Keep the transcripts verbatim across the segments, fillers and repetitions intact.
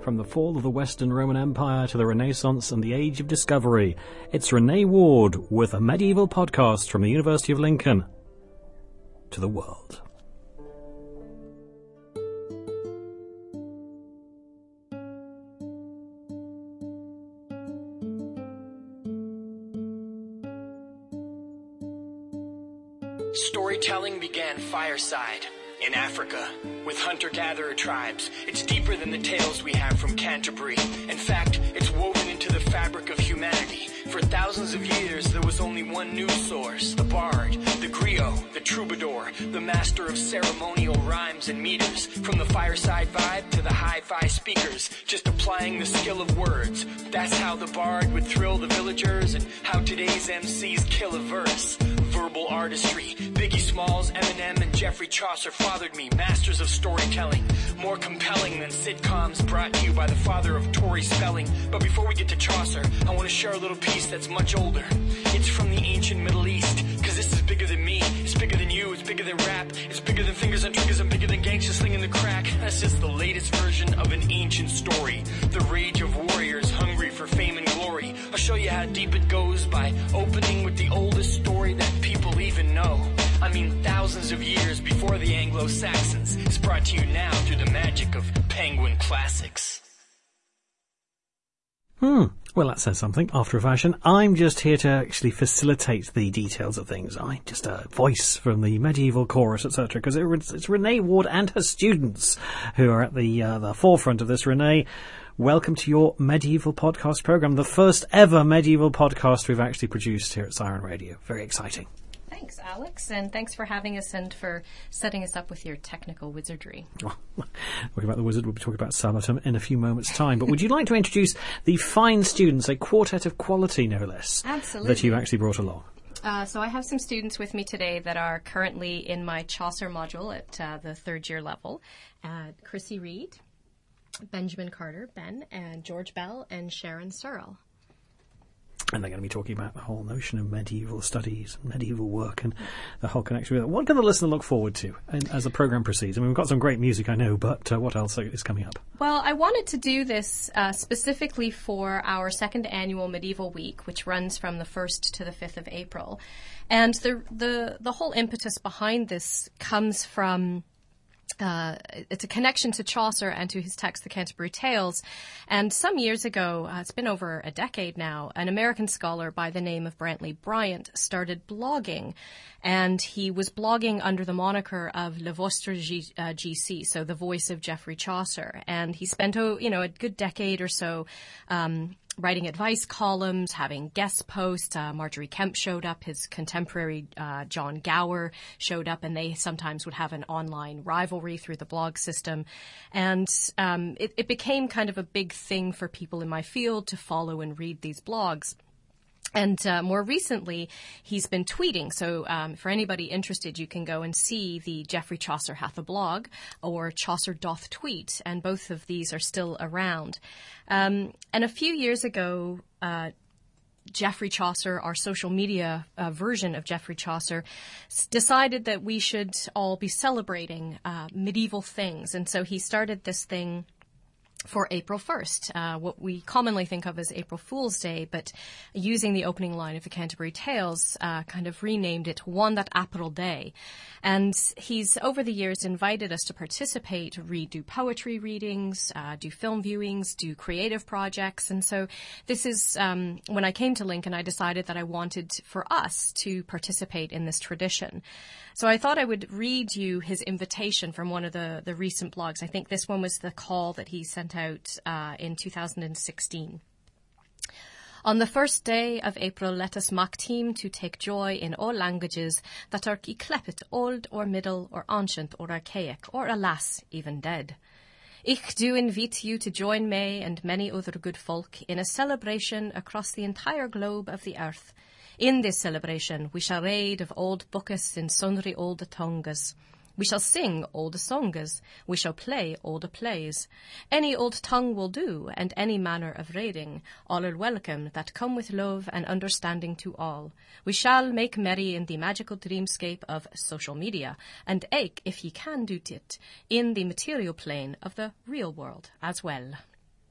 from the fall of the Western Roman Empire to the Renaissance and the Age of Discovery. It's Renee Ward with a medieval podcast from the University of Lincoln to the world. Storytelling began fireside in Africa with hunter-gatherer tribes. It's deeper than the tales we have from Canterbury. In fact, it's woven into the fabric of humanity. For thousands of years, there was only one news source, the bard, the griot, the troubadour, the master of ceremonial rhymes and meters. From the fireside vibe to the hi-fi speakers, just applying the skill of words. That's how the bard would thrill the villagers and how today's M Cs kill a verse. Verbal artistry. Biggie Smalls, Eminem, and Geoffrey Chaucer fathered me, masters of storytelling. More compelling than sitcoms brought to you by the father of Tory spelling. But before we get to Chaucer, I want to share a little piece that's much older. It's from the ancient Middle East, cause this is bigger than me. It's bigger than you, it's bigger than rap. It's bigger than fingers and triggers and bigger than gangsta slinging the crack. That's just the latest version of an ancient story. The rage of warriors hungry for fame and glory. I'll show you how deep it goes by opening with the oldest story that people even know. I mean, thousands of years before the Anglo-Saxons. It's brought to you now through the magic of Penguin Classics. Hmm. Well, that says something, after a fashion. I'm just here to actually facilitate the details of things. I'm just a voice from the medieval chorus, et cetera, because it's Renee Ward and her students who are at the uh, the forefront of this. Renee, welcome to your medieval podcast program, the first ever medieval podcast we've actually produced here at Siren Radio. Very exciting. Thanks, Alex, and thanks for having us and for setting us up with your technical wizardry. Well, talking about the wizard, we'll be talking about Sabaton in a few moments' time. But would you like to introduce the fine students, a quartet of quality, no less, Absolutely. that you actually brought along? Uh, so I have some students with me today that are currently in my Chaucer module at uh, the third year level. Uh, Chrissy Reed, Benjamin Carter, Ben, and George Bell, and Sharon Searle. And they're going to be talking about the whole notion of medieval studies, and medieval work, and the whole connection with it. What can the listener look forward to as the programme proceeds? I mean, we've got some great music, I know, but uh, what else is coming up? Well, I wanted to do this uh, specifically for our second annual Medieval Week, which runs from the first to the fifth of April. And the the the whole impetus behind this comes from... Uh, it's a connection to Chaucer and to his text, The Canterbury Tales. And some years ago, uh, it's been over a decade now, an American scholar by the name of Brantley Bryant started blogging. And he was blogging under the moniker of Le Vostre G- uh, G C, so the voice of Geoffrey Chaucer. And he spent, oh, you know, a good decade or so um writing advice columns, having guest posts. Uh, Marjorie Kemp showed up. His contemporary uh, John Gower showed up, and they sometimes would have an online rivalry through the blog system. And um, it, it became kind of a big thing for people in my field to follow and read these blogs. And uh, more recently, he's been tweeting. So um, for anybody interested, you can go and see the Geoffrey Chaucer Hath a Blog or Chaucer Doth Tweet. And both of these are still around. Um, and a few years ago, uh, Geoffrey Chaucer, our social media uh, version of Geoffrey Chaucer, s- decided that we should all be celebrating uh, medieval things. And so he started this thing for April first, uh, what we commonly think of as April Fool's Day, but using the opening line of the Canterbury Tales, uh, kind of renamed it One That April Day. And he's, over the years, invited us to participate, read, do poetry readings, uh, do film viewings, do creative projects. And so this is, um, when I came to Lincoln, I decided that I wanted for us to participate in this tradition. So I thought I would read you his invitation from one of the, the recent blogs. I think this one was the call that he sent out uh, in two thousand sixteen. On the first day of April, let us mak team to take joy in all languages that are yclepit, old or middle or ancient or archaic, or alas, even dead. Ich do invite you to join me and many other good folk in a celebration across the entire globe of the earth. In this celebration, we shall read of old books in sundry old tongues. We shall sing old songs. We shall play old plays. Any old tongue will do, and any manner of reading. All are welcome that come with love and understanding to all. We shall make merry in the magical dreamscape of social media, and ache, if ye can do it, in the material plane of the real world as well.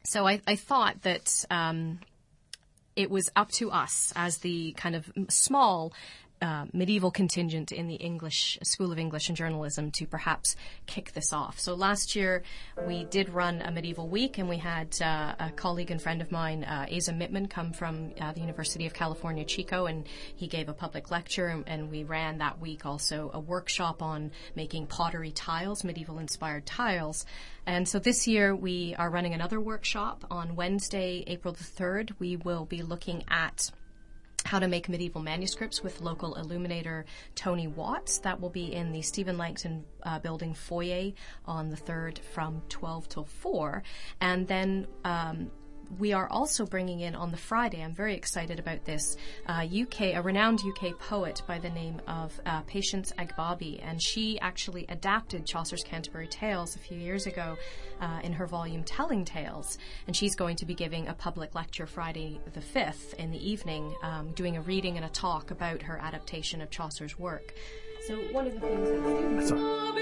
So I, I thought that um, it was up to us as the kind of small Uh, medieval contingent in the English School of English and Journalism to perhaps kick this off. So last year we did run a medieval week, and we had uh, a colleague and friend of mine, uh, Asa Mittman, come from uh, the University of California, Chico, and he gave a public lecture, and, and we ran that week also a workshop on making pottery tiles, medieval-inspired tiles. And so this year we are running another workshop on Wednesday, April the third. We will be looking at how to make medieval manuscripts with local illuminator Tony Watts. That will be in the Stephen Langton uh, building foyer on the third from twelve till four. And then um, we are also bringing in on the Friday, I'm very excited about this, uh, U K, a renowned U K poet by the name of uh, Patience Agbabi, and she actually adapted Chaucer's Canterbury Tales a few years ago uh, in her volume Telling Tales, and she's going to be giving a public lecture Friday the fifth in the evening, um, doing a reading and a talk about her adaptation of Chaucer's work. So one of the things that students... Sorry.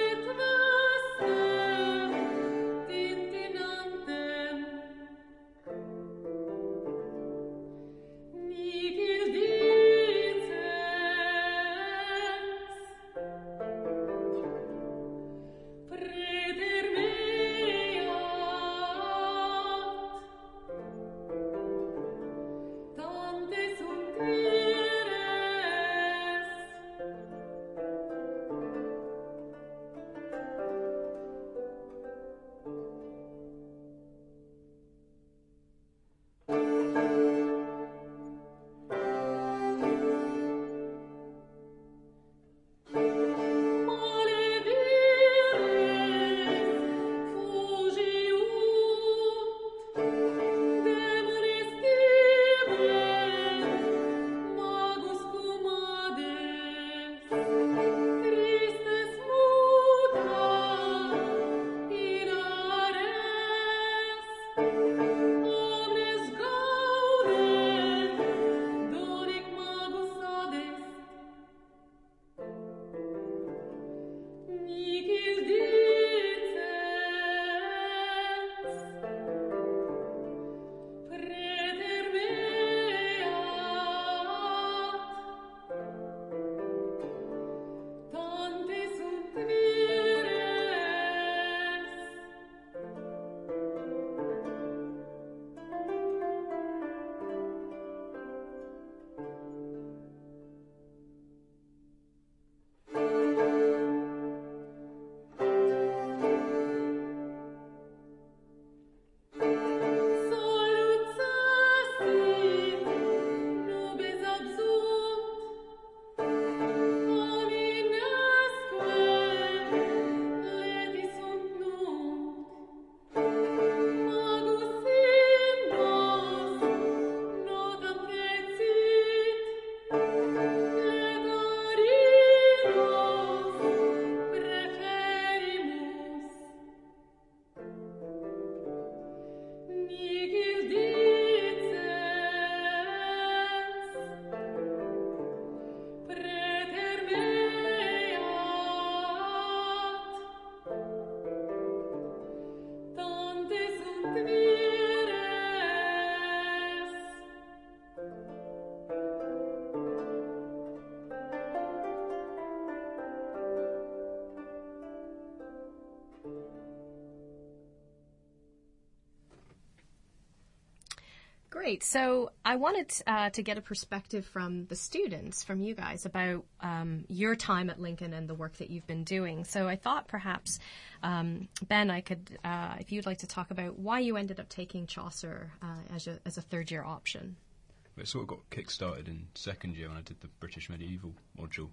Great. So I wanted uh, to get a perspective from the students, from you guys, about um, your time at Lincoln and the work that you've been doing. So I thought perhaps, um, Ben, I could, uh, if you'd like to talk about why you ended up taking Chaucer uh, as a, as a third-year option. It sort of got kick-started in second year when I did the British Medieval module,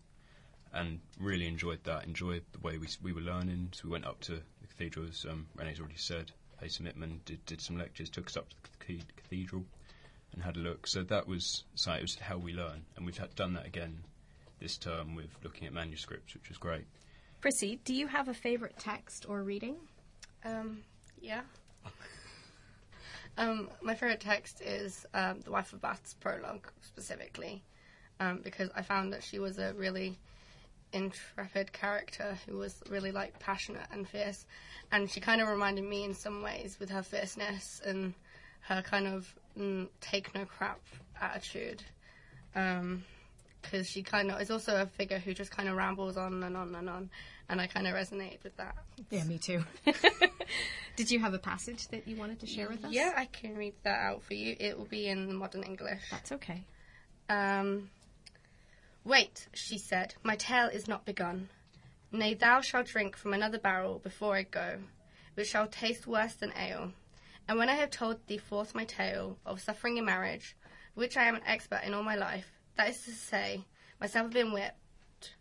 and really enjoyed that, enjoyed the way we we were learning. So we went up to the cathedral, as um, Renee's already said. Asa Mittman did, did some lectures, took us up to the cathedral and had a look. So that was, so it was how we learn, and we've had, done that again this term with looking at manuscripts, which was great. Prissy, do you have a favourite text or reading? Um, yeah. um, my favourite text is um, The Wife of Bath's prologue, specifically, um, because I found that she was a really intrepid character who was really like passionate and fierce, and she kind of reminded me in some ways with her fierceness and her kind of mm, take no crap attitude, um, because she kind of is also a figure who just kind of rambles on and on and on, and I kind of resonate with that. Yeah, me too. Did you have a passage that you wanted to share with us? Yeah, I can read that out for you. It will be in modern English. That's okay. Um, Wait, she said, my tale is not begun. Nay, thou shalt drink from another barrel before I go, which shall taste worse than ale. And when I have told thee forth my tale of suffering in marriage, which I am an expert in all my life, that is to say, myself have been whipped,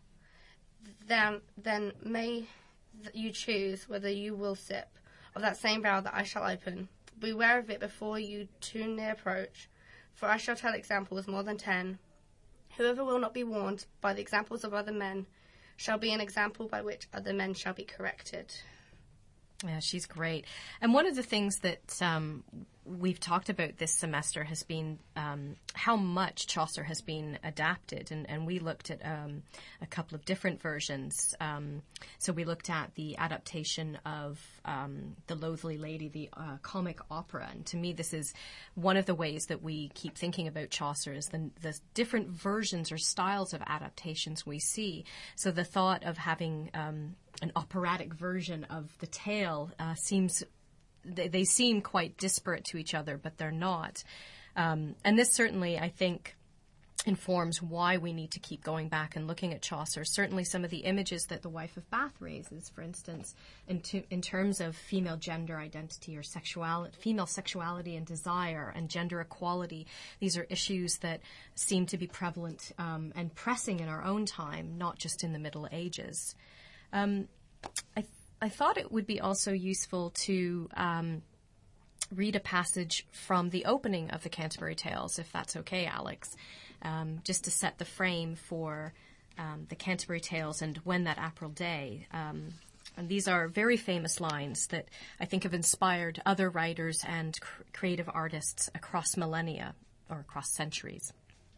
then, then may you choose whether you will sip of that same barrel that I shall open. Beware of it before you too near approach, for I shall tell examples more than ten. Whoever will not be warned by the examples of other men shall be an example by which other men shall be corrected. Yeah, she's great. And one of the things that um, we've talked about this semester has been um, how much Chaucer has been adapted. And, and we looked at um, a couple of different versions. Um, so we looked at the adaptation of um, The Loathly Lady, the uh, comic opera. And to me, this is one of the ways that we keep thinking about Chaucer is the, the different versions or styles of adaptations we see. So the thought of having Um, an operatic version of the tale uh, seems, they, they seem quite disparate to each other, but they're not. Um, and this certainly, I think, informs why we need to keep going back and looking at Chaucer. Certainly some of the images that The Wife of Bath raises, for instance, in, to, in terms of female gender identity or sexuality, female sexuality and desire and gender equality, these are issues that seem to be prevalent um, and pressing in our own time, not just in the Middle Ages. Um, I, th- I thought it would be also useful to um, read a passage from the opening of the Canterbury Tales, if that's okay, Alex, um, just to set the frame for um, the Canterbury Tales and When That April Day. Um, and these are very famous lines that I think have inspired other writers and cr- creative artists across millennia or across centuries.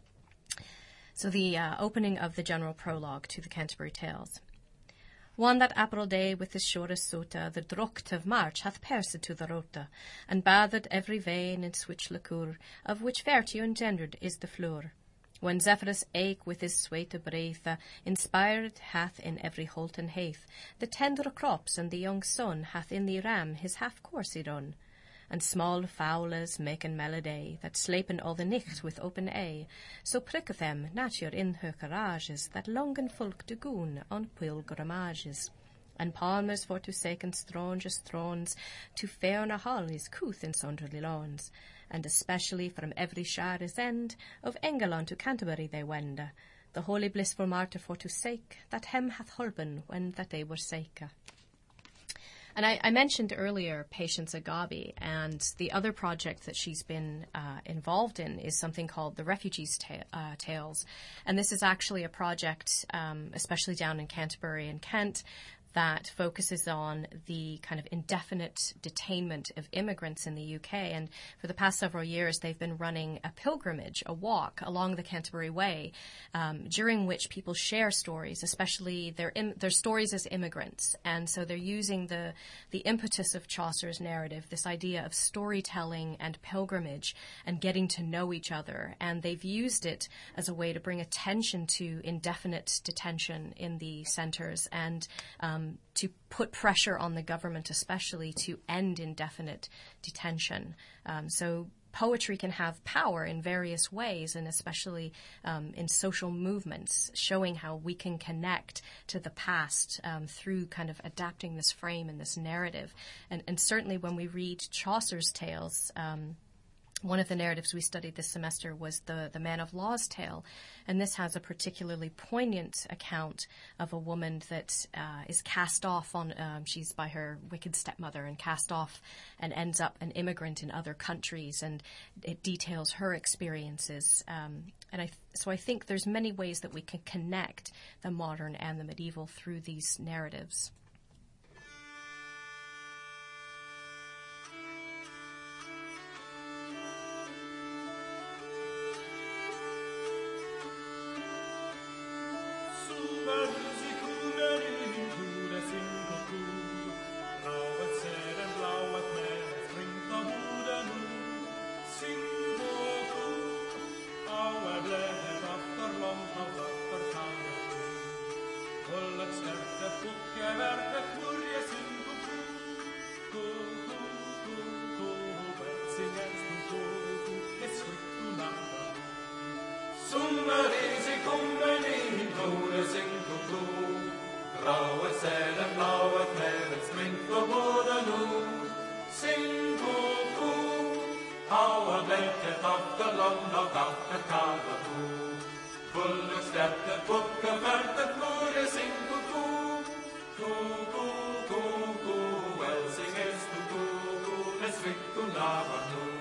So the uh, opening of the general prologue to the Canterbury Tales. One that April day with his surest sota, the drocht of March hath pierced to the rota, and bathed every vein in switch liqueur, of which virtue engendered is the flour. When Zephyrus eke with his swate breath, inspired hath in every holt and haith, the tender crops and the young sun hath in the ram his half coursey run. And small fowles maken melody, that slapen all the nicht with open eye, so pricketh them nature in her courages, that longen folk do goon on pilgrimages. And palmers for to second strongest thrones, to fairna hollies couth in sundry lawns, and especially from every shire's end, of Engelland to Canterbury they wend, the holy blissful martyr for to sake, that hem hath holpen when that they were sake. And I, I mentioned earlier Patience Agabi, and the other project that she's been uh, involved in is something called the Refugees Ta- uh, Tales. And this is actually a project, um, especially down in Canterbury and Kent, that focuses on the kind of indefinite detainment of immigrants in the U K. And for the past several years, they've been running a pilgrimage, a walk along the Canterbury Way, um, during which people share stories, especially their im- their stories as immigrants. And so they're using the the impetus of Chaucer's narrative, this idea of storytelling and pilgrimage and getting to know each other. And they've used it as a way to bring attention to indefinite detention in the centres and um, to put pressure on the government, especially to end indefinite detention. Um, so poetry can have power in various ways, and especially um, in social movements, showing how we can connect to the past um, through kind of adapting this frame and this narrative. And, and certainly when we read Chaucer's tales, um, one of the narratives we studied this semester was the, the Man of Law's Tale, and this has a particularly poignant account of a woman that uh, is cast off on, um, she's by her wicked stepmother and cast off and ends up an immigrant in other countries, and it details her experiences. Um, and I th- so I think there's many ways that we can connect the modern and the medieval through these narratives. Super Sommerisen kommer in, kole sin kokon. Graue säden, blaue knävet, smink och båda nog. Sin kokon, hauer bältet after lång och after kalla ko. Full och skrattet, pucka färtet, kole sin kokon. Koko, koko, Helsingers koko, det svick och lavar nog.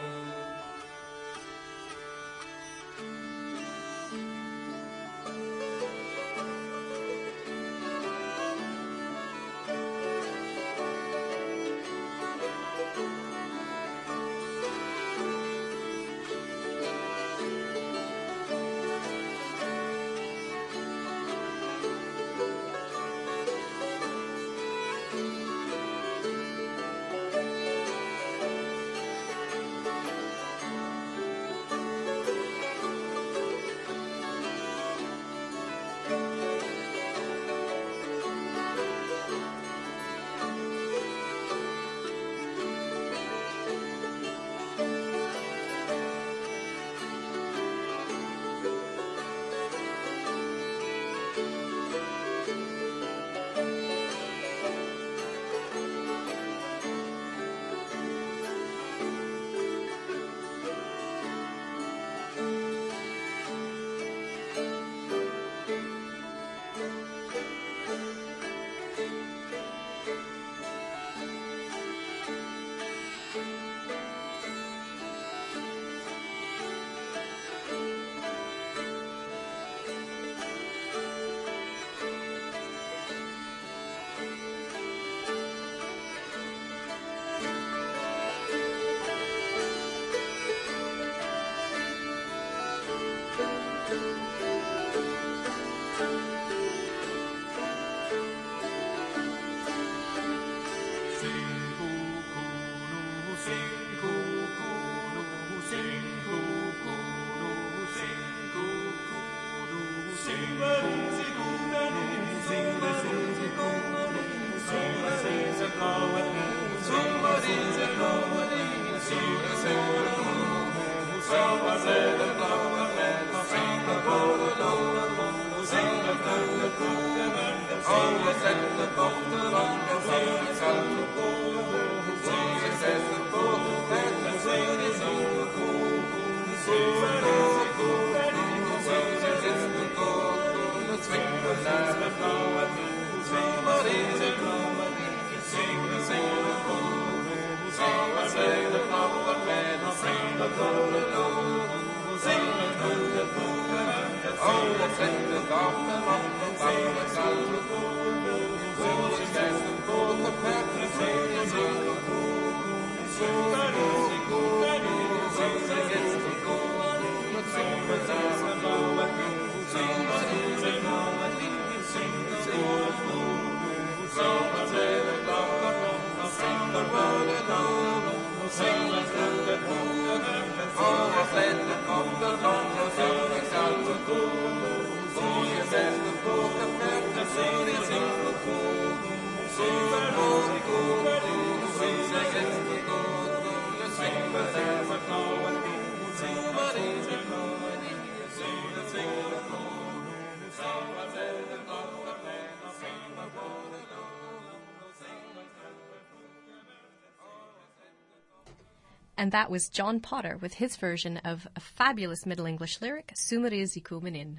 And that was John Potter with his version of a fabulous Middle English lyric, Sumeris i Kumenin.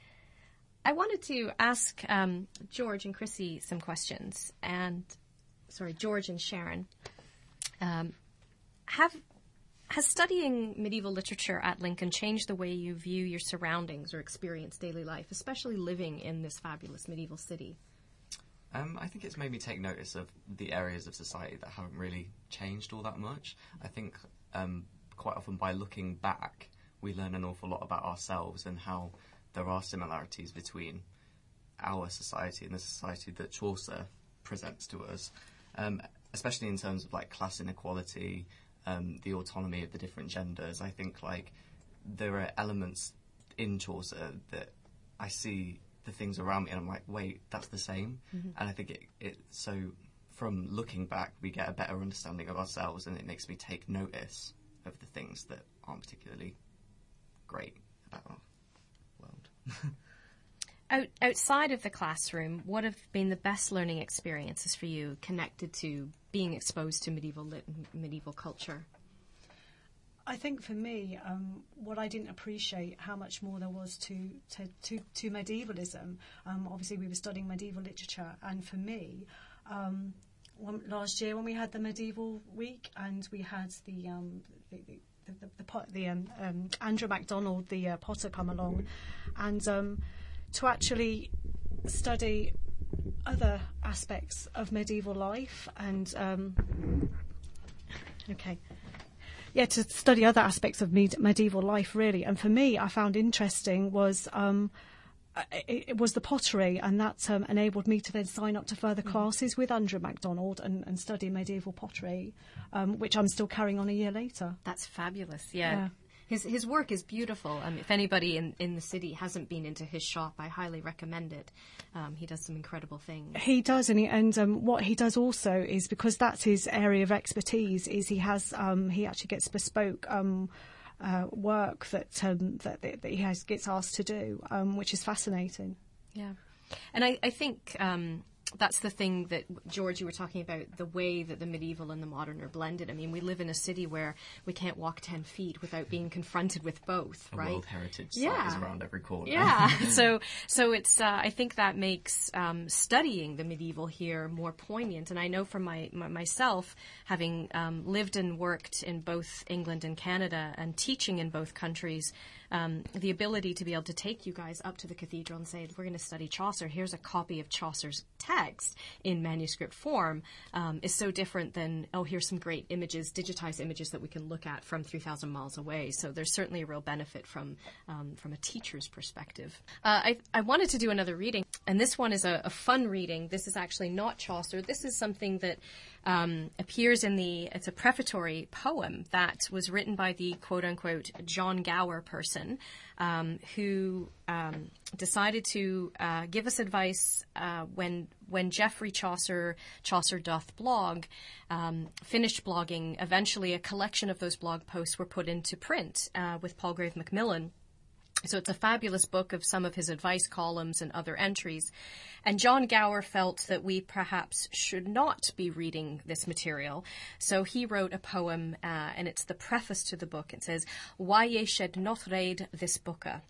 I wanted to ask um, George and Chrissy some questions, and sorry, George and Sharon. Um, have has studying medieval literature at Lincoln changed the way you view your surroundings or experience daily life, especially living in this fabulous medieval city? Um, I think it's made me take notice of the areas of society that haven't really changed all that much. I think um, quite often by looking back, we learn an awful lot about ourselves and how there are similarities between our society and the society that Chaucer presents to us, um, especially in terms of like class inequality, um, the autonomy of the different genders. I think like there are elements in Chaucer that I see the things around me, and I'm like, wait, that's the same. Mm-hmm. And I think it, it so from looking back, we get a better understanding of ourselves, and it makes me take notice of the things that aren't particularly great about our world. Out, outside of the classroom, what have been the best learning experiences for you connected to being exposed to medieval lit, medieval culture? I think for me, um, what I didn't appreciate how much more there was to to, to, to medievalism. Um, obviously, we were studying medieval literature, and for me, um, one, last year when we had the medieval week, and we had the um, the, the the, the, the, the um, um, Andrew MacDonald, the uh, Potter, come along, and um, to actually study other aspects of medieval life, and um, okay. Yeah, to study other aspects of med- medieval life, really. And for me, I found interesting was um, it, it was the pottery, and that um, enabled me to then sign up to further classes with Andrew MacDonald and, and study medieval pottery, um, which I'm still carrying on a year later. That's fabulous, yeah. Yeah. His his work is beautiful. Um, if anybody in, in the city hasn't been into his shop, I highly recommend it. Um, he does some incredible things. He does, and he, and um, what he does also is, because that's his area of expertise, is he has um, he actually gets bespoke um, uh, work that, um, that that he has gets asked to do, um, which is fascinating. Yeah, and I I think. Um, That's the thing that, George, you were talking about, the way that the medieval and the modern are blended. I mean, we live in a city where we can't walk ten feet without being confronted with both, a right? World Heritage Site yeah. is around every corner. Yeah, so so it's uh, I think that makes um, studying the medieval here more poignant. And I know from my, my myself, having um, lived and worked in both England and Canada and teaching in both countries, Um, the ability to be able to take you guys up to the cathedral and say, we're going to study Chaucer, here's a copy of Chaucer's text in manuscript form, um, is so different than, oh, here's some great images, digitized images that we can look at from three thousand miles away. So there's certainly a real benefit from um, from a teacher's perspective. Uh, I, I wanted to do another reading, and this one is a, a fun reading. This is actually not Chaucer. This is something that um, appears in the, it's a prefatory poem that was written by the quote-unquote John Gower person, um, who um, decided to uh, give us advice uh, when when Geoffrey Chaucer, Chaucer Doth Blog, um, finished blogging. Eventually, a collection of those blog posts were put into print uh, with Palgrave Macmillan. So it's a fabulous book of some of his advice columns and other entries. And John Gower felt that we perhaps should not be reading this material. So he wrote a poem, uh, and it's the preface to the book. It says, "Why ye should not read this booka.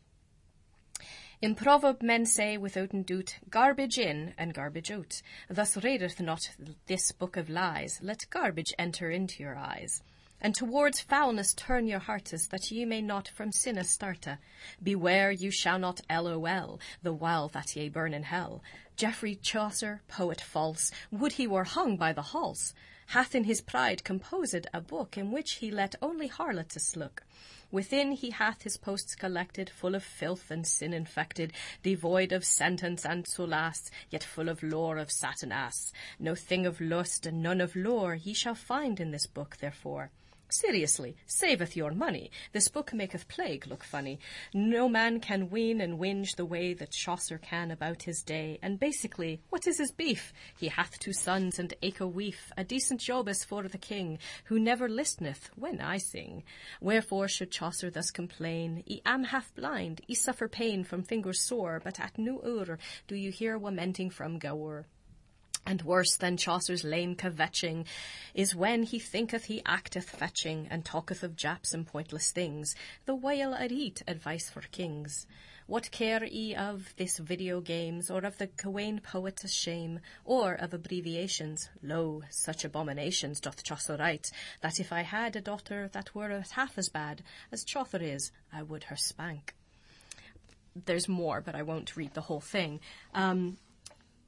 In proverb men say withouten doot, garbage in and garbage out. Thus readeth not this book of lies. Let garbage enter into your eyes. And towards foulness turn your heartes, that ye may not from sinne starte. Beware you shall not LOL, the while that ye burn in hell. Geoffrey Chaucer, poet false, would he were hung by the halse, hath in his pride composed a book, in which he let only harlots look. Within he hath his posts collected, full of filth and sin infected, devoid of sentence and solace, yet full of lore of Satanas. No thing of lust and none of lore ye shall find in this book, therefore. Seriously, saveth your money. This book maketh plague look funny. No man can ween and whinge the way that Chaucer can about his day. And basically, what is his beef? He hath two sons and eke a weef, a decent jobus for the king, who never listeneth when I sing. Wherefore should Chaucer thus complain? I am half blind, I suffer pain from fingers sore, but at no hour do you hear lamenting from Gower. And worse than Chaucer's lame kvetching is when he thinketh he acteth fetching, and talketh of japs and pointless things, the while I eat advice for kings. What care ye of this video games, or of the Gawain poet's shame, or of abbreviations? Lo, such abominations doth Chaucer write, that if I had a daughter that were half as bad as Chaucer is, I would her spank. There's more, but I won't read the whole thing. Um...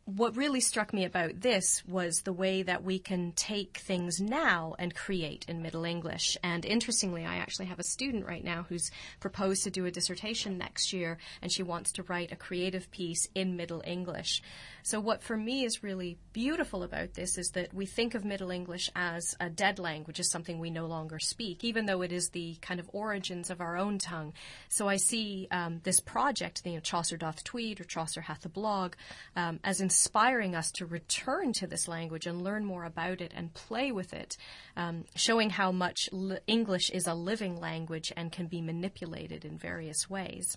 what really struck me about this was the way that we can take things now and create in Middle English. And interestingly, I actually have a student right now who's proposed to do a dissertation next year, and she wants to write a creative piece in Middle English. So what for me is really beautiful about this is that we think of Middle English as a dead language, as something we no longer speak, even though it is the kind of origins of our own tongue. So I see um, this project, you know, Chaucer Doth Tweed or Chaucer Hath a Blog, um, as inspiring us to return to this language and learn more about it and play with it, um, showing how much li- English is a living language and can be manipulated in various ways.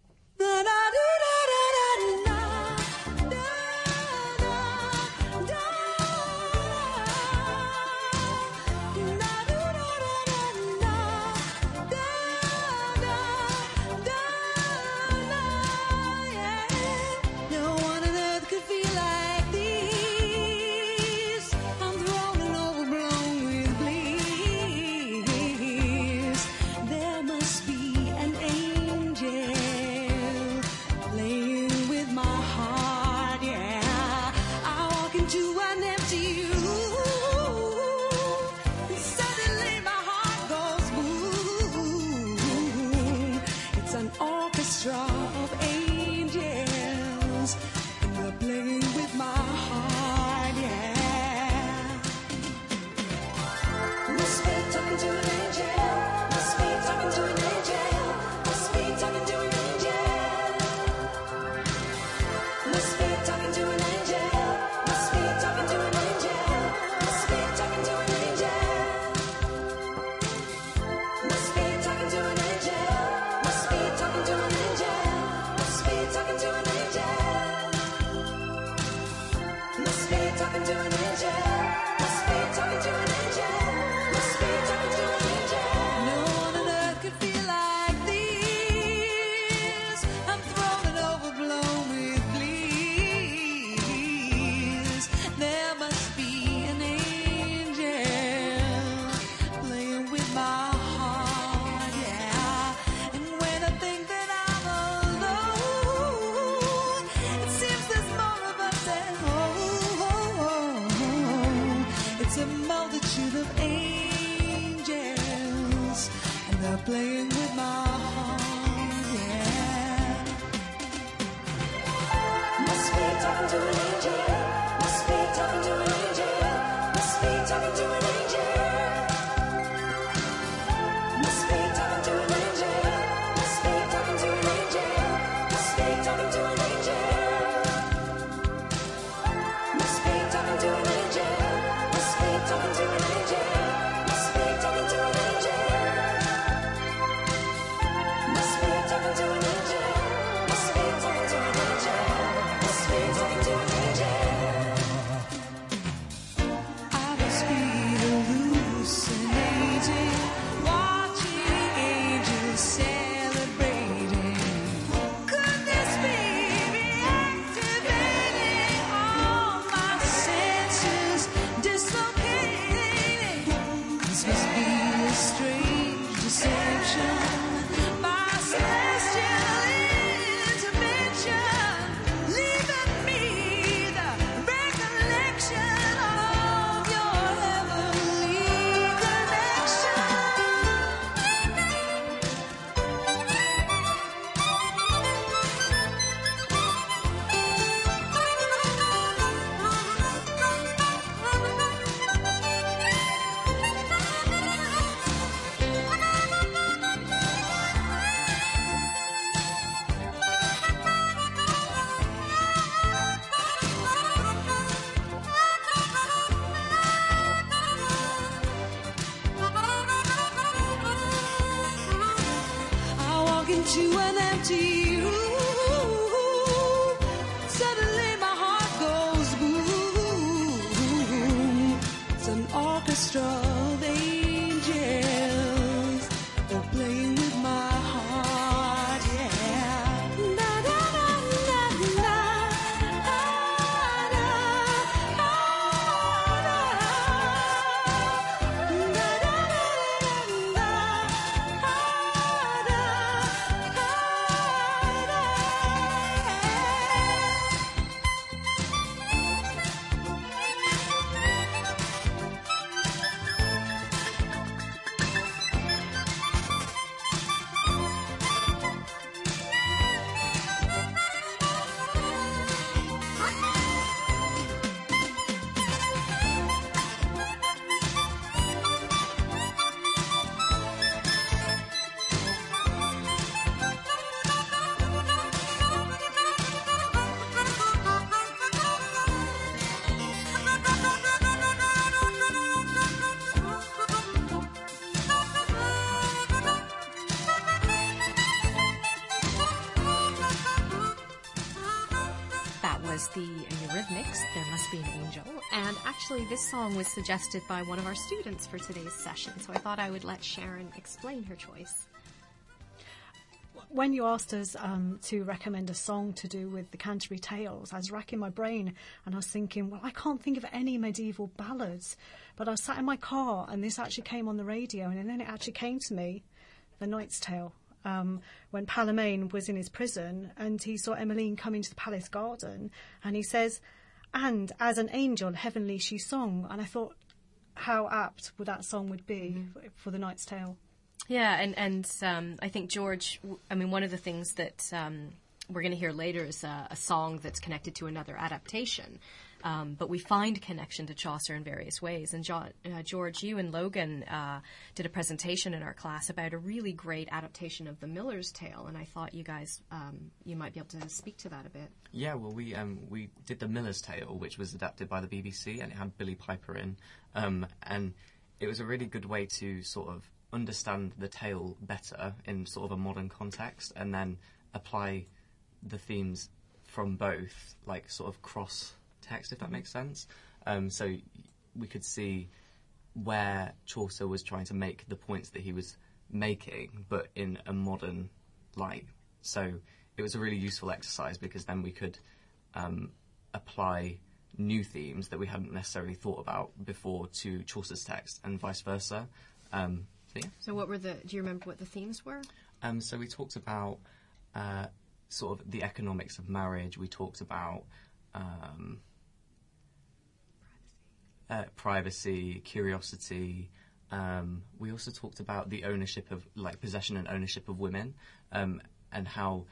Playing with my heart, yeah. Must be talking to an angel. Must be talking to an angel. Must be talking to an angel. Must be talking to an angel. Must be talking to an angel. Must be talking to an angel. Must be talking to an angel. Must be talking to an angel. Must be talking to an angel. Into an empty room, suddenly my heart goes boom. It's an orchestra of angels, they're playing with my heart, yeah. Na, na, na, na, na, na, na, the Eurythmics, There Must Be an Angel. And actually, this song was suggested by one of our students for today's session, so I thought I would let Sharon explain her choice. When you asked us um, to recommend a song to do with the Canterbury Tales, I was racking my brain and I was thinking, well, I can't think of any medieval ballads. But I was sat in my car and this actually came on the radio, and then it actually came to me, The Knight's Tale. Um, when Palomain was in his prison and he saw Emmeline come into the palace garden, and he says, and as an angel heavenly she sung. And I thought how apt would that song would be mm-hmm. for The Knight's Tale. Yeah, and, and um, I think, George, I mean, one of the things that um, we're going to hear later is a, a song that's connected to another adaptation. Um, but we find connection to Chaucer in various ways. And jo- uh, George, you and Logan uh, did a presentation in our class about a really great adaptation of The Miller's Tale, and I thought you guys, um, you might be able to speak to that a bit. Yeah, well, we um, we did The Miller's Tale, which was adapted by the B B C, and it had Billy Piper in, um, and it was a really good way to sort of understand the tale better in sort of a modern context, and then apply the themes from both, like sort of cross text, if that makes sense. Um, so we could see where Chaucer was trying to make the points that he was making, but in a modern light. So it was a really useful exercise, because then we could um, apply new themes that we hadn't necessarily thought about before to Chaucer's text, and vice versa. Um, so, yeah. So what were the, do you remember what the themes were? Um, so we talked about uh, sort of the economics of marriage. We talked about um, Uh, privacy, curiosity. Um, we also talked about the ownership of, like, possession and ownership of women, um, and how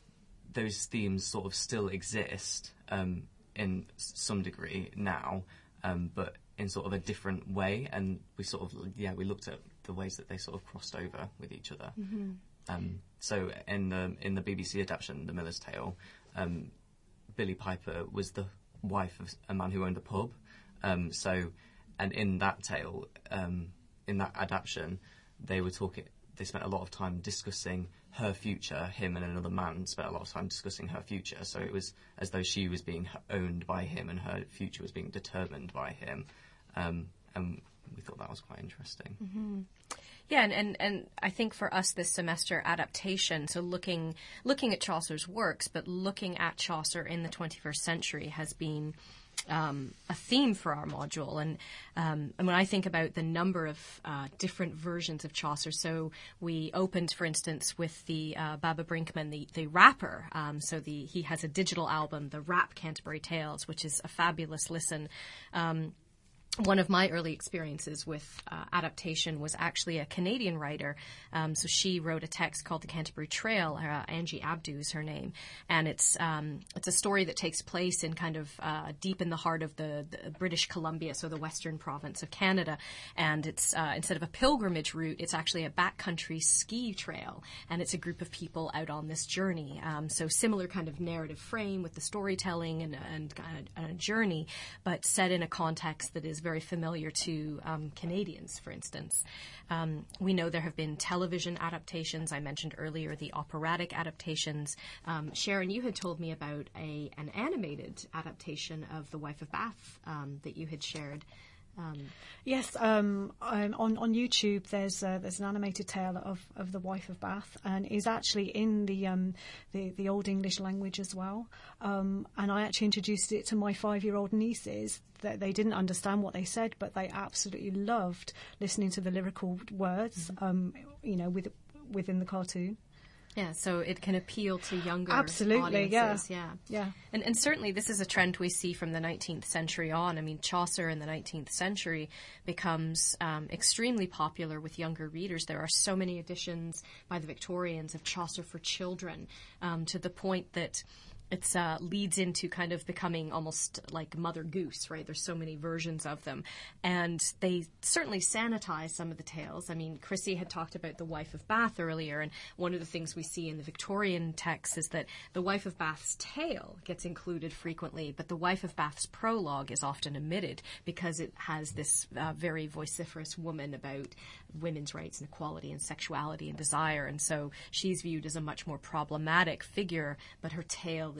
those themes sort of still exist um, in some degree now, um, but in sort of a different way. And we sort of, yeah, we looked at the ways that they sort of crossed over with each other. Mm-hmm. Um, so in the in the B B C adaptation, The Miller's Tale, um, Billy Piper was the wife of a man who owned a pub. Um, so, and in that tale, um, in that adaptation, they were talking. They spent a lot of time discussing her future. Him and another man spent a lot of time discussing her future. So it was as though she was being owned by him, and her future was being determined by him. Um, and we thought that was quite interesting. Mm-hmm. Yeah, and, and, and I think for us this semester, adaptation, so looking looking at Chaucer's works, but looking at Chaucer in the twenty-first century has been Um, a theme for our module. And, um, and when I think about the number of uh, different versions of Chaucer, so we opened, for instance, with the uh, Baba Brinkman, the, the rapper. Um, so the he has a digital album, the Rap Canterbury Tales, which is a fabulous listen. Um, One of my early experiences with uh, adaptation was actually a Canadian writer. Um, so she wrote a text called The Canterbury Trail. Uh, Angie Abdu is her name. And it's um, it's a story that takes place in kind of uh, deep in the heart of the, the British Columbia, so the western province of Canada. And it's uh, instead of a pilgrimage route, it's actually a backcountry ski trail. And it's a group of people out on this journey. Um, so similar kind of narrative frame with the storytelling and, and, and a journey, but set in a context that is very familiar to um, Canadians, for instance. Um, we know there have been television adaptations. I mentioned earlier the operatic adaptations. Um, Sharon, you had told me about a an animated adaptation of The Wife of Bath um, that you had shared. Um, yes, um, um, on on YouTube there's uh, there's an animated tale of, of The Wife of Bath, and is actually in the um, the the Old English language as well. Um, and I actually introduced it to my five-year-old nieces. That they didn't understand what they said, but they absolutely loved listening to the lyrical words. Um, you know, with within the cartoon. Yeah, so it can appeal to younger Absolutely, audiences. yeah. Yeah. Yeah. And, and certainly this is a trend we see from the nineteenth century on. I mean, Chaucer in the nineteenth century becomes um, extremely popular with younger readers. There are so many editions by the Victorians of Chaucer for children, um, to the point that It uh, leads into kind of becoming almost like Mother Goose, right? There's so many versions of them. And they certainly sanitize some of the tales. I mean, Chrissy had talked about The Wife of Bath earlier, and one of the things we see in the Victorian texts is that The Wife of Bath's tale gets included frequently, but The Wife of Bath's prologue is often omitted because it has this uh, very vociferous woman about women's rights and equality and sexuality and desire. And so she's viewed as a much more problematic figure, but her tale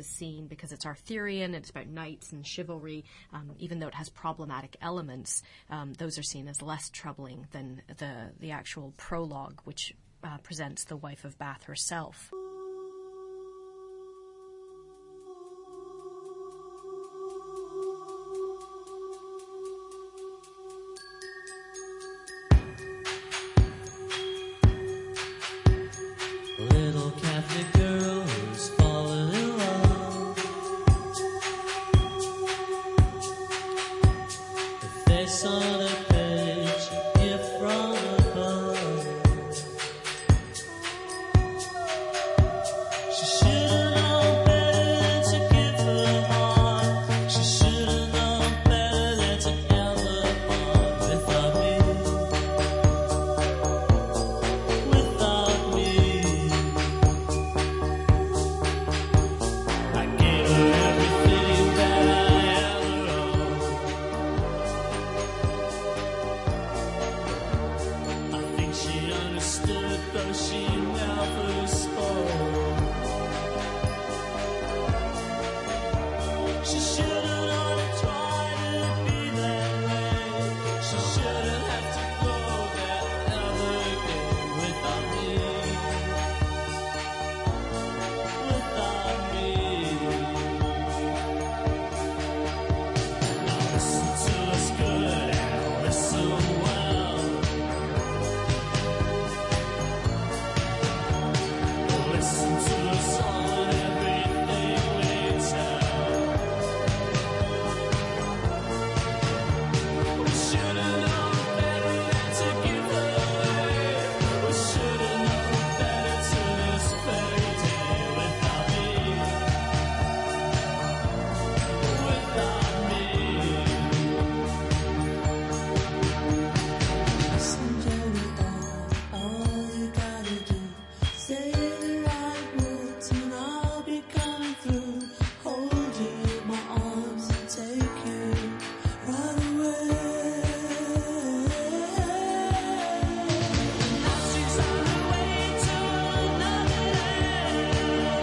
was seen because it's Arthurian, it's about knights and chivalry, um, even though it has problematic elements, um, those are seen as less troubling than the, the actual prologue, which uh, presents the wife of Bath herself. Little Catholic girl who's fallen in love. The face on a page, a gift from above. She should've known better than to give her heart. She should've known better than to ever part without me. Without me. I gave her everything that I ever owned. I think she understood, though she never spoke. She should've known to try to be that way. She shouldn't have to go there ever again without me. Without me. Now listen to us good and listen well. Listen to us on everything we tell. We should've known better than to give her away. We should've known better to this fairy tale without me. Without me. Listen, Joey, all, all you gotta do, say the right words and I'll be coming through, hold you in my arms and take you right away. Now she's on her way to another land.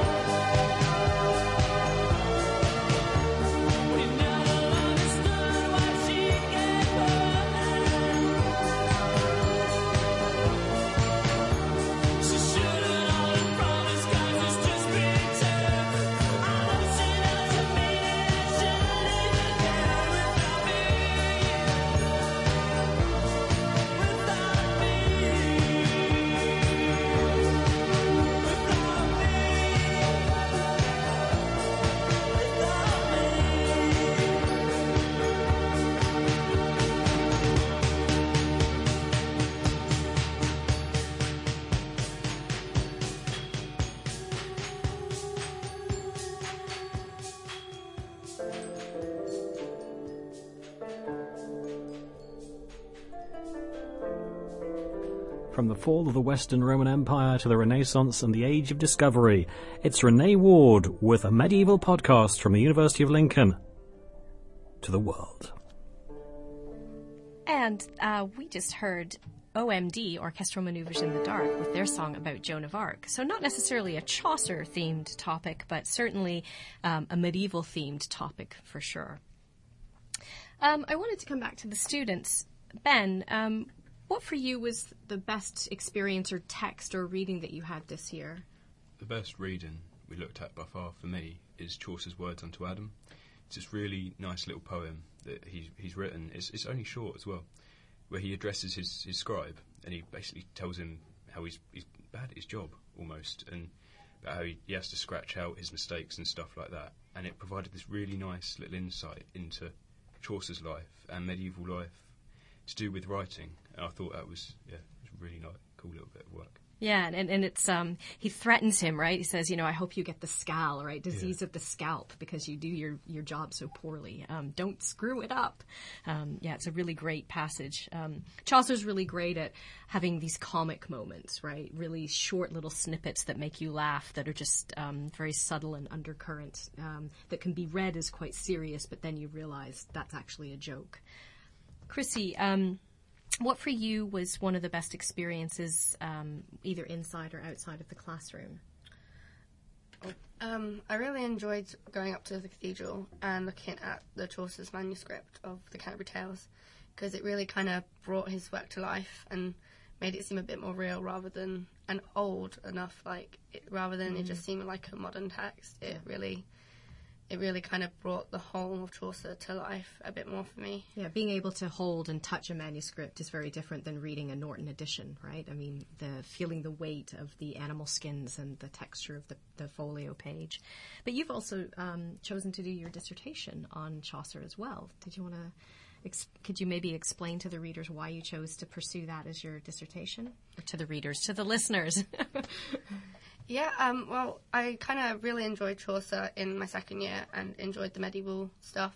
We never understood why she gave her hand. She should've known promise, 'cause it's just pretend. I know she doesn't mean it, shouldn't even care without me. Without From the fall of the Western Roman Empire to the Renaissance and the Age of Discovery, it's Renee Ward with a medieval podcast from the University of Lincoln to the world. And uh, we just heard O M D, Orchestral Maneuvers in the Dark, with their song about Joan of Arc. So not necessarily a Chaucer-themed topic, but certainly um, a medieval-themed topic for sure. Um, I wanted to come back to the students. Ben, um, what for you was the best experience or text or reading that you had this year? The best reading we looked at by far for me is Chaucer's Words unto Adam. It's this really nice little poem that he's, he's written. It's, it's only short as well, where he addresses his, his scribe and he basically tells him how he's, he's bad at his job almost, and about how he, he has to scratch out his mistakes and stuff like that. And it provided this really nice little insight into Chaucer's life and medieval life to do with writing. And I thought that was, yeah, it was a really nice, cool little bit of work. Yeah, and, and it's um he threatens him, right? He says, you know, I hope you get the scal, right? Disease Yeah. of the scalp, because you do your, your job so poorly. Um, don't screw it up. Um, yeah, it's a really great passage. Um, Chaucer's really great at having these comic moments, right? Really short little snippets that make you laugh, that are just um, very subtle and undercurrent, um, that can be read as quite serious, but then you realize that's actually a joke. Chrissy, um, what for you was one of the best experiences, um, either inside or outside of the classroom? Um, I really enjoyed going up to the cathedral and looking at the Chaucer's manuscript of the Canterbury Tales, because it really kind of brought his work to life and made it seem a bit more real rather than, and old enough, like, it, rather than mm. it just seeming like a modern text. It yeah. really... It really kind of brought the whole of Chaucer to life a bit more for me. Yeah, being able to hold and touch a manuscript is very different than reading a Norton edition, right? I mean, the feeling the weight of the animal skins and the texture of the, the folio page. But you've also um, chosen to do your dissertation on Chaucer as well. Did you want to... Ex- could you maybe explain to the readers why you chose to pursue that as your dissertation? Or to the readers, to the listeners? Yeah, um, well, I kind of really enjoyed Chaucer in my second year and enjoyed the medieval stuff.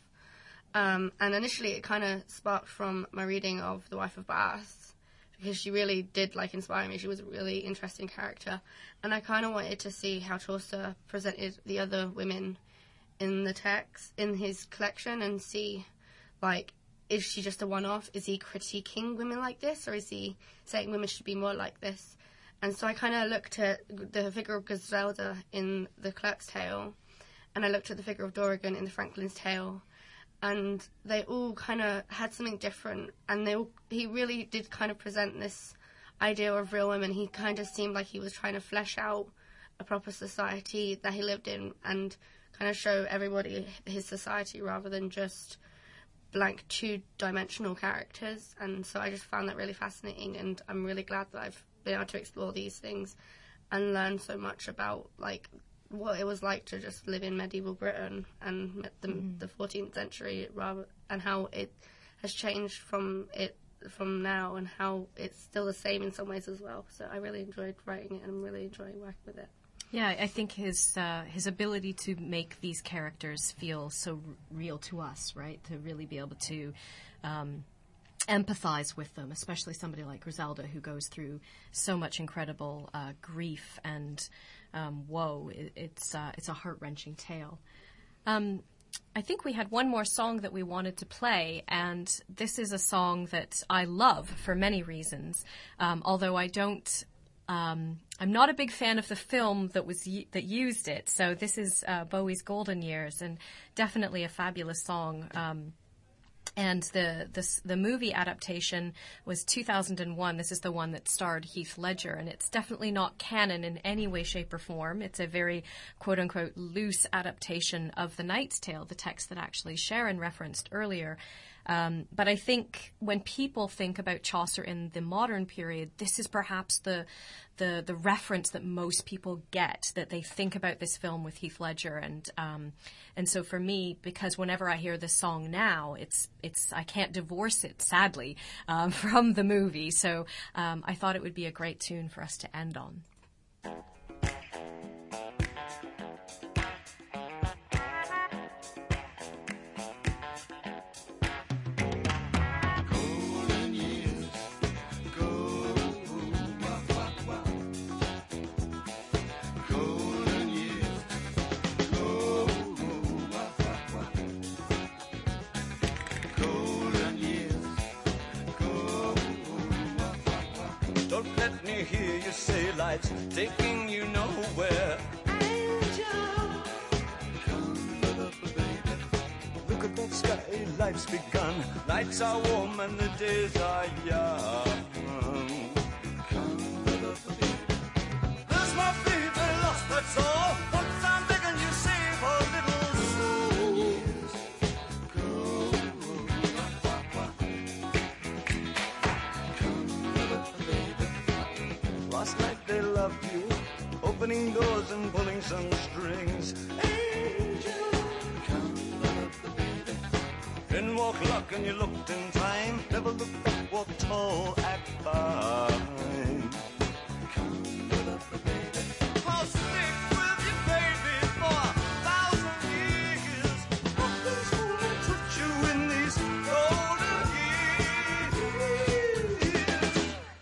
Um, and initially it kind of sparked from my reading of The Wife of Bath, because she really did, like, inspire me. She was a really interesting character. And I kind of wanted to see how Chaucer presented the other women in the text, in his collection, and see, like, is she just a one-off? Is he critiquing women like this, or is he saying women should be more like this? And so I kind of looked at the figure of Griselda in The Clerk's Tale, and I looked at the figure of Dorigen in The Franklin's Tale, and they all kind of had something different, and they all, he really did kind of present this idea of real women. He kind of seemed like he was trying to flesh out a proper society that he lived in and kind of show everybody his society rather than just blank two-dimensional characters. And so I just found that really fascinating, and I'm really glad that I've been able to explore these things and learn so much about, like, what it was like to just live in medieval Britain and the, mm. the fourteenth century, rather, and how it has changed from it from now, and how it's still the same in some ways as well. So I really enjoyed writing it, and I'm really enjoying working with it. Yeah, I think his uh, his ability to make these characters feel so r- real to us, right? To really be able to um, empathize with them, especially somebody like Griselda, who goes through so much incredible uh, grief and um, woe. It, it's uh, it's a heart-wrenching tale. Um, I think we had one more song that we wanted to play, and this is a song that I love for many reasons. Um, although I don't, um, I'm not a big fan of the film that was that used it. So this is uh, Bowie's Golden Years, and definitely a fabulous song. Um, And the, the the movie adaptation was two thousand one. This is the one that starred Heath Ledger, and it's definitely not canon in any way, shape, or form. It's a very quote-unquote loose adaptation of The Knight's Tale, the text that actually Sharon referenced earlier. Um, but I think when people think about Chaucer in the modern period, this is perhaps the the the reference that most people get, that they think about this film with Heath Ledger, and um, and so for me, because whenever I hear this song now, it's it's I can't divorce it, sadly, um, from the movie. So um, I thought it would be a great tune for us to end on. Hear you say life's taking you nowhere. Angel, come up, baby. Look at that sky, life's begun. Nights are warm and the days are young. Come up, baby. There's my baby lost, that's all. Once I'm begging you, save her little soul. Last night they loved you, opening doors and pulling some strings. Angel, come up, baby. Didn't walk luck and you looked in time. Never looked back, walk tall, act fine. Come up, baby. I'll stick with you, baby, for a thousand years. Nothing's gonna touch you in these golden years.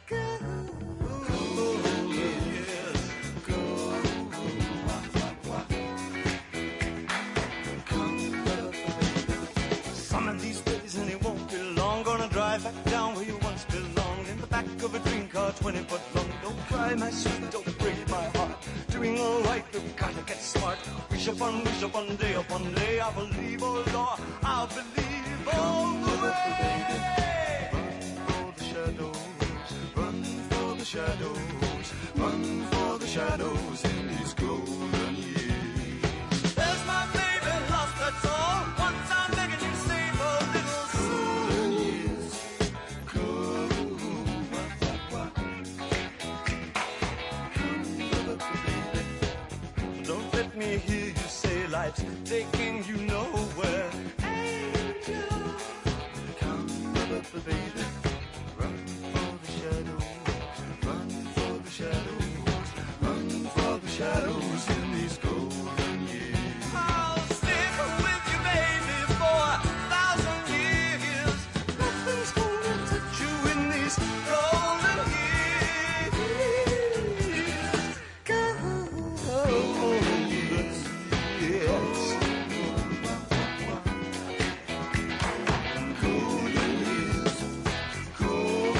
Back down where you once belonged, in the back of a dream car twenty foot long. Don't cry, my sweet, don't break my heart. Doing all right, we've got to get started. wish upon wish upon day upon day. I believe, oh Lord, I believe all the way. Run for the shadows, run for the shadows, run for the shadows in these golden years. There's my baby lost, that's all. Once I'm begging you, save a little golden years. Come, baby. Don't let me hear you say life's taking you nowhere. Angel, come, baby. Run for the shadows, run for the shadows, run for the shadows in these golden years. I'll stick with you, baby, for a thousand years. Nothing's gonna touch you in these golden years. Golden years, yes. Golden years, golden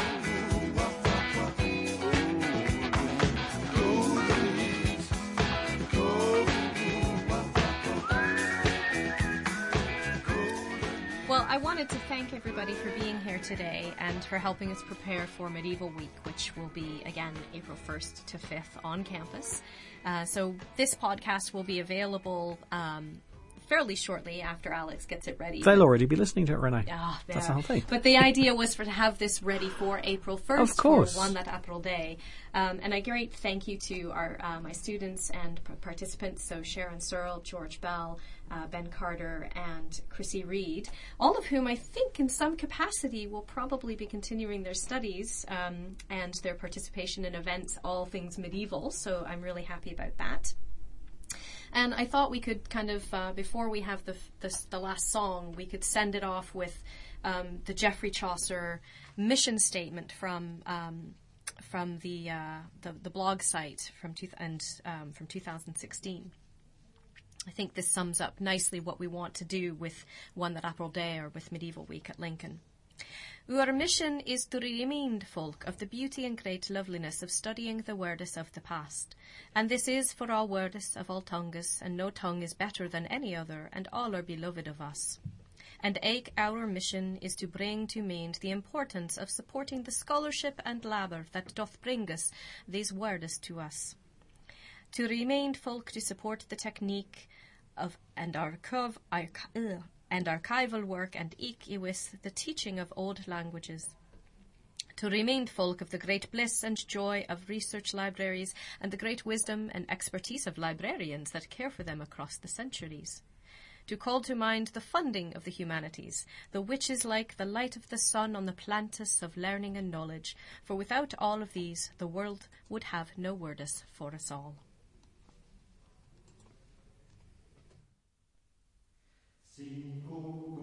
Well, I wanted to thank everybody for being here today and for helping us prepare for Medieval Week, which will be, again, April first to fifth on campus. Uh, so this podcast will be available um, fairly shortly after Alex gets it ready. They'll already be listening to it, Renee. Ah, That's the there. whole thing. But the idea was for to have this ready for April first, Of course. for One That April Day. Um, and a great thank you to our uh, my students and p- participants, so Sharon Searle, George Bell, uh, Ben Carter, and Chrissy Reed, all of whom I think in some capacity will probably be continuing their studies um, and their participation in events, all things medieval, so I'm really happy about that. And I thought we could kind of, uh, before we have the, the the last song, we could send it off with um, the Geoffrey Chaucer mission statement from um, from the, uh, the the blog site from two, and um, from two thousand sixteen. I think this sums up nicely what we want to do with One That April Day or with Medieval Week at Lincoln. Our mission is to remind folk of the beauty and great loveliness of studying the wordes of the past. And this is for all wordes of all tongues, and no tongue is better than any other, and all are beloved of us. And eke our mission is to bring to mind the importance of supporting the scholarship and labour that doth bring us these wordes to us. To remind folk to support the technique of and archive, arch, ugh, and archival work, and eke iwis the teaching of old languages. To remind folk of the great bliss and joy of research libraries and the great wisdom and expertise of librarians that care for them across the centuries. To call to mind the funding of the humanities, the which is like the light of the sun on the plantis of learning and knowledge, for without all of these the world would have no wordes for us all. Cinco